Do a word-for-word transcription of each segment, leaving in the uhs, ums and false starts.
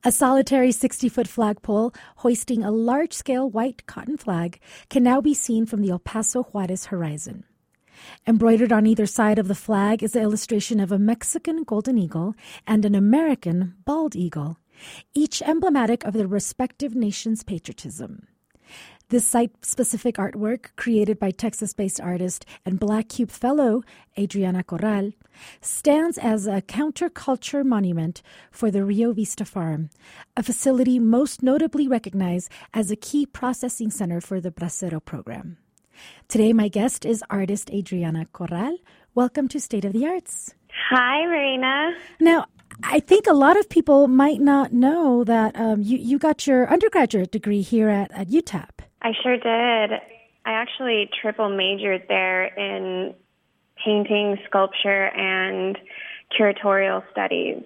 A solitary sixty-foot flagpole hoisting a large-scale white cotton flag can now be seen from the El Paso Juarez horizon. Embroidered on either side of the flag is the illustration of a Mexican golden eagle and an American bald eagle, each emblematic of their respective nation's patriotism. This site-specific artwork, created by Texas-based artist and Black Cube Fellow Adriana Corral, stands as a counterculture monument for the Rio Vista Farm, a facility most notably recognized as a key processing center for the Bracero program. Today, my guest is artist Adriana Corral. Welcome to State of the Arts. Hi, Marina. Now, I think a lot of people might not know that um, you, you got your undergraduate degree here at, at U T E P. I sure did. I actually triple majored there in painting, sculpture, and curatorial studies.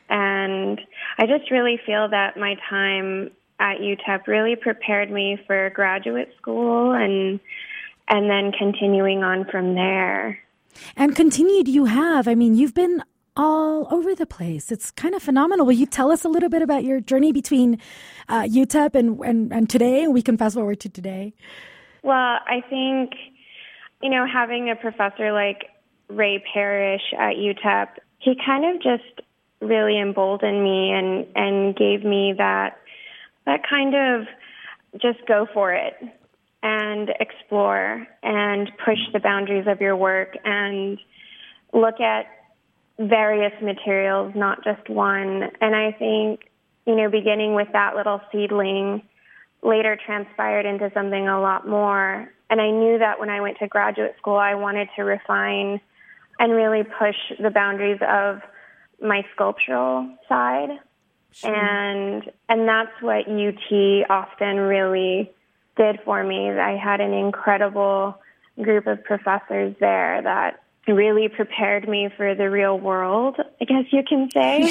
And I just really feel that my time at U T E P really prepared me for graduate school and and then continuing on from there. And continued you have. I mean, you've been all over the place. It's kind of phenomenal. Will you tell us a little bit about your journey between uh, U T E P and, and, and today? And we can fast forward to today. Well, I think, you know, having a professor like Ray Parrish at U T E P, he kind of just really emboldened me and, and gave me that that kind of just go for it and explore and push the boundaries of your work and look at various materials, not just one. And I think, you know, beginning with that little seedling later transpired into something a lot more. And I knew that when I went to graduate school, I wanted to refine and really push the boundaries of my sculptural side. Sure. And and that's what U T often really did for me. I had an incredible group of professors there that really prepared me for the real world, I guess you can say.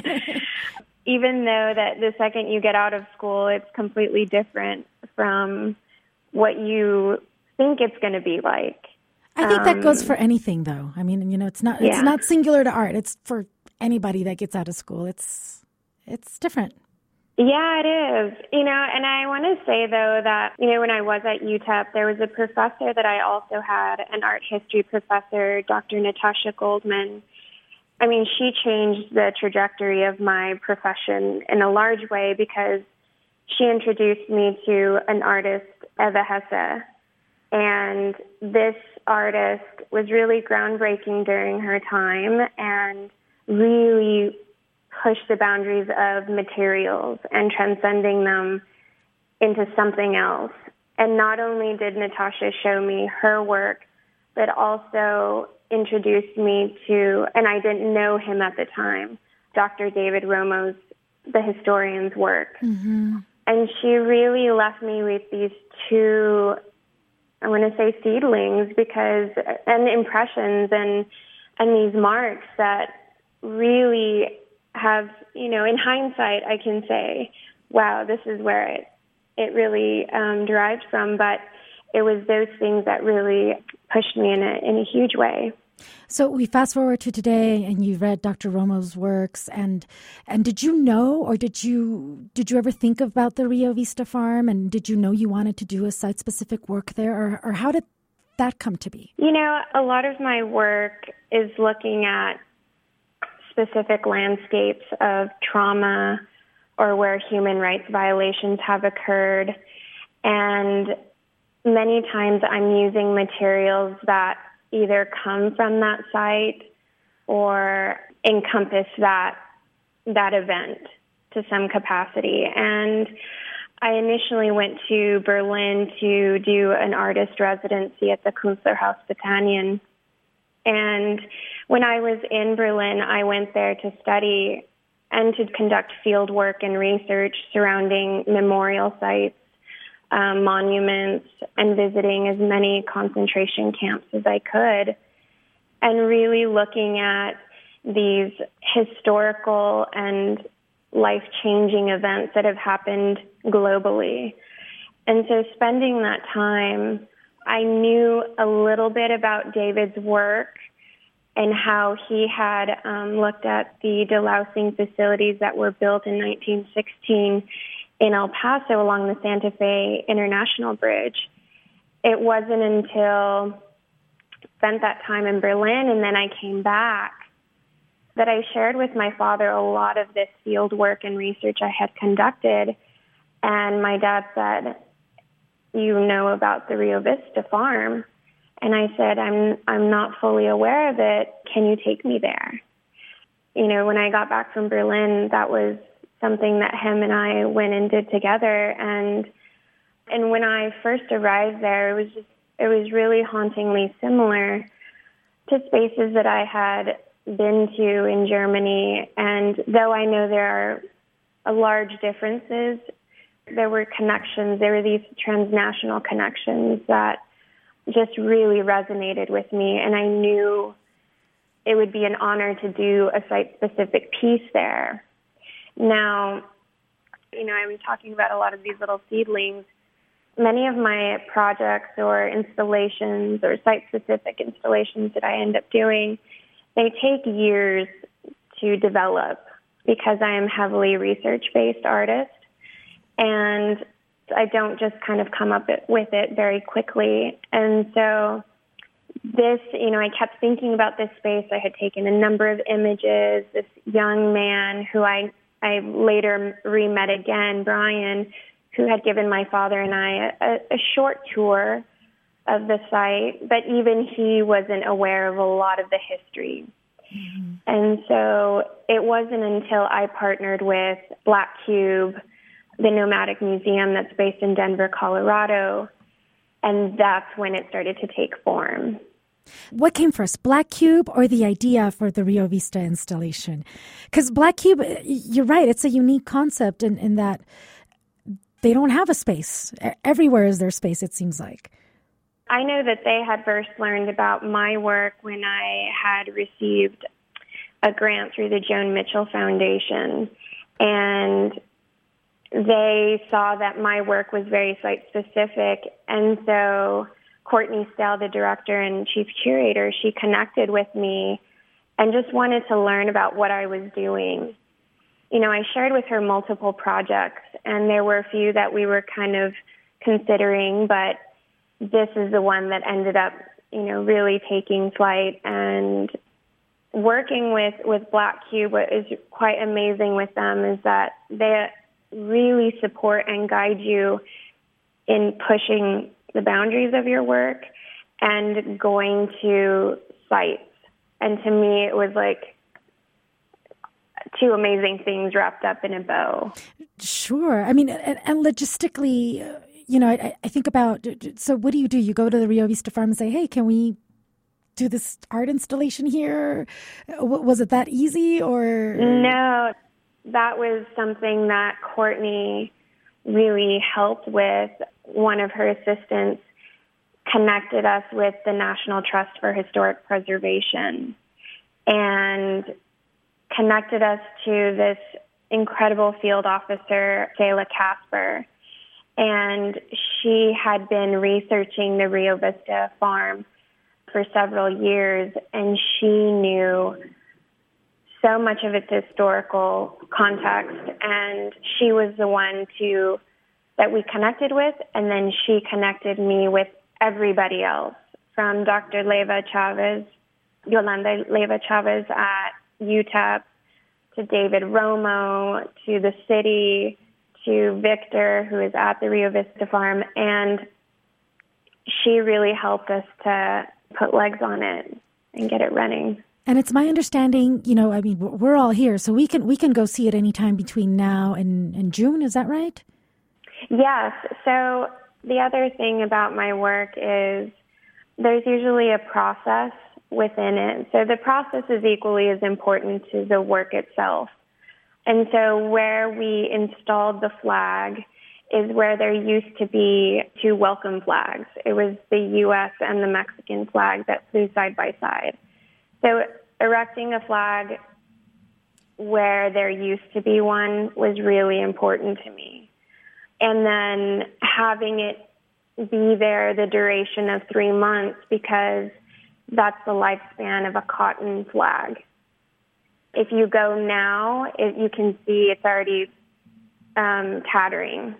Even though that the second you get out of school, it's completely different from what you think it's going to be like. I think um, that goes for anything, though. I mean, you know, it's not it's yeah. not singular to art. It's for anybody that gets out of school. It's it's different. Yeah, it is. You know, and I want to say, though, that, you know, when I was at U T E P, there was a professor that I also had, an art history professor, Doctor Natasha Goldman. I mean, she changed the trajectory of my profession in a large way because she introduced me to an artist, Eva Hesse. And this artist was really groundbreaking during her time and really push the boundaries of materials and transcending them into something else. And not only did Natasha show me her work, but also introduced me to, and I didn't know him at the time, Doctor David Romo's, the historian's work. Mm-hmm. And she really left me with these two, I want to say seedlings, because, and impressions and, and these marks that really have, you know, in hindsight, I can say, wow, this is where it it really um, derived from. But it was those things that really pushed me in a in a huge way. So we fast forward to today, and you read Doctor Romo's works, and and did you know, or did you did you ever think about the Rio Vista Farm, and did you know you wanted to do a site specific work there, or or how did that come to be? You know, a lot of my work is looking at specific landscapes of trauma or where human rights violations have occurred. And many times I'm using materials that either come from that site or encompass that that event to some capacity. And I initially went to Berlin to do an artist residency at the Künstlerhaus Bethanien. And when I was in Berlin, I went there to study and to conduct field work and research surrounding memorial sites, um, monuments, and visiting as many concentration camps as I could, and really looking at these historical and life-changing events that have happened globally. And so spending that time, I knew a little bit about David's work and how he had um, looked at the delousing facilities that were built in nineteen sixteen in El Paso along the Santa Fe International Bridge. It wasn't until I spent that time in Berlin and then I came back that I shared with my father a lot of this field work and research I had conducted. And my dad said, "You know about the Rio Vista farm?" And I said, I'm I'm not fully aware of it. Can you take me there? You know, when I got back from Berlin, that was something that him and I went and did together. And and when I first arrived there, it was just it was really hauntingly similar to spaces that I had been to in Germany. And though I know there are large differences, there were connections. There were these transnational connections that just really resonated with me, and I knew it would be an honor to do a site-specific piece there. Now, you know, I'm talking about a lot of these little seedlings. Many of my projects or installations or site-specific installations that I end up doing, they take years to develop because I am a heavily research-based artist, and I don't just kind of come up with it very quickly. And so this, you know, I kept thinking about this space. I had taken a number of images. This young man who I, I later re-met again, Brian, who had given my father and I a, a short tour of the site, but even he wasn't aware of a lot of the history. Mm-hmm. And so it wasn't until I partnered with Black Cube, the nomadic museum that's based in Denver, Colorado, and that's when it started to take form. What came first, Black Cube or the idea for the Rio Vista installation? Because Black Cube, you're right, it's a unique concept in, in that they don't have a space. Everywhere is their space, it seems like. I know that they had first learned about my work when I had received a grant through the Joan Mitchell Foundation, and they saw that my work was very site-specific, and so Courtney Stell, the director and chief curator, she connected with me and just wanted to learn about what I was doing. You know, I shared with her multiple projects, and there were a few that we were kind of considering, but this is the one that ended up, you know, really taking flight. And working with, with Black Cube, what is quite amazing with them is that they really support and guide you in pushing the boundaries of your work and going to sites. And to me, it was like two amazing things wrapped up in a bow. Sure. I mean, and, and logistically, you know, I, I think about, so what do you do? You go to the Rio Vista farm and say, hey, can we do this art installation here? Was it that easy or? No. That was something that Courtney really helped with. One of her assistants connected us with the National Trust for Historic Preservation and connected us to this incredible field officer, Sayla Casper. And she had been researching the Rio Vista farm for several years, and she knew so much of its historical context, and she was the one to that we connected with, and then she connected me with everybody else, from Doctor Leva Chavez, Yolanda Leva Chavez at U T E P, to David Romo, to the city, to Victor, who is at the Rio Vista farm, and she really helped us to put legs on it and get it running. And it's my understanding, you know, I mean, we're all here, so we can we can go see it anytime between now and, and June. Is that right? Yes. So the other thing about my work is there's usually a process within it. So the process is equally as important to the work itself. And so where we installed the flag is where there used to be two welcome flags. It was the U S and the Mexican flag that flew side by side. So erecting a flag where there used to be one was really important to me. And then having it be there the duration of three months because that's the lifespan of a cotton flag. If you go now, it, you can see it's already um, tattering.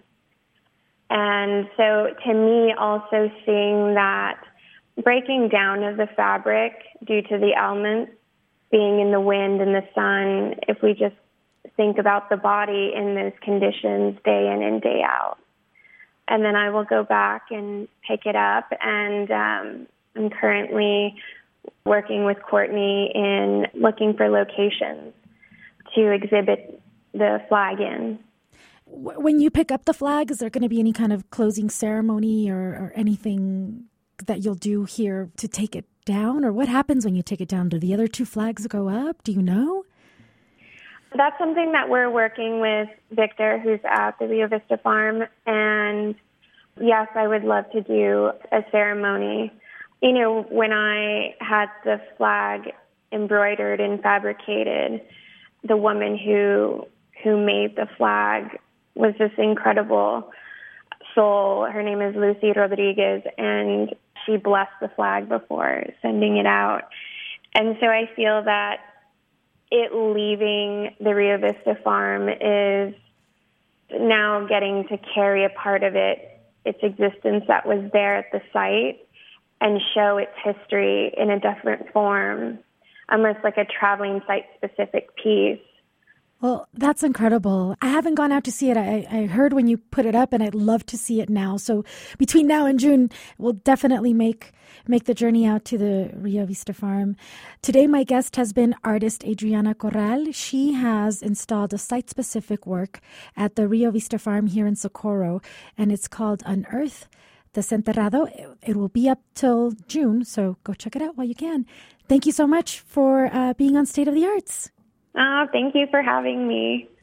And so to me, also seeing that breaking down of the fabric due to the elements being in the wind and the sun, if we just think about the body in those conditions day in and day out. And then I will go back and pick it up, and um, I'm currently working with Courtney in looking for locations to exhibit the flag in. When you pick up the flag, is there going to be any kind of closing ceremony or, or anything that you'll do here to take it down? Or what happens when you take it down? Do the other two flags go up? Do you know? That's something that we're working with Victor, who's at the Rio Vista Farm. And yes, I would love to do a ceremony. You know, when I had the flag embroidered and fabricated, the woman who who made the flag was this incredible soul. Her name is Lucy Rodriguez, and she blessed the flag before sending it out. And so I feel that it leaving the Rio Vista Farm is now getting to carry a part of it, its existence that was there at the site, and show its history in a different form, almost like a traveling site-specific piece. Well, that's incredible. I haven't gone out to see it. I, I heard when you put it up, and I'd love to see it now. So between now and June, we'll definitely make make the journey out to the Rio Vista Farm. Today, my guest has been artist Adriana Corral. She has installed a site-specific work at the Rio Vista Farm here in Socorro, and it's called Unearth Desenterrado. It will be up till June, so go check it out while you can. Thank you so much for uh, being on State of the Arts. Oh, thank you for having me.